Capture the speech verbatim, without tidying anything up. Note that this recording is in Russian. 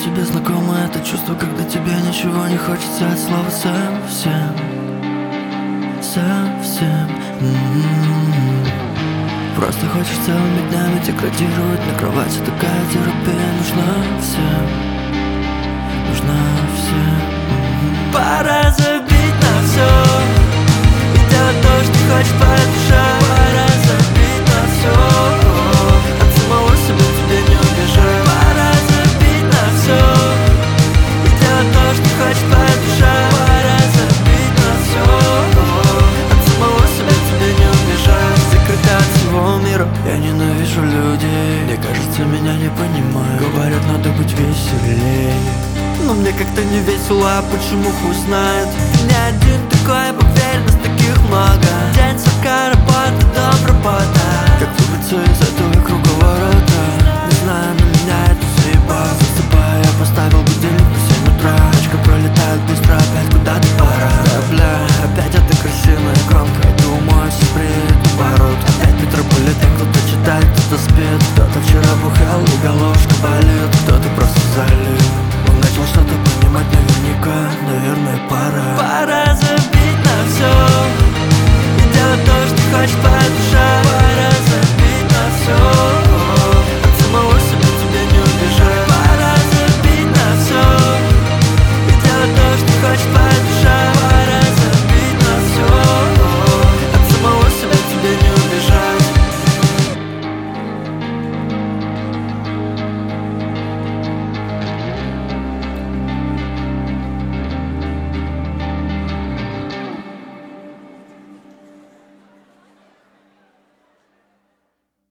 тебе знакомо это чувство, когда тебе ничего не хочется от слова совсем, совсем. М-м-м. Просто хочешь целыми днями деградировать на кровати. Такая терапия нужна всем, нужна всем. М-м. Пора забить на все и делать то, что хочешь по душе. Пора забить на все, от самого себя тебе не убежать. Пора забить на все и делать то, что хочешь по душе. Пора забить на все, от самого себя тебе не убежать. Закрыта от всего мира, я ненавижу людей. Мне кажется, меня не понимают. Говорят, надо быть веселей, но мне как-то не весело, а почему хуй знает. Ты не один такой, поверь, нас таких много. День, сука, работа, дом, работа. Как выбраться из этого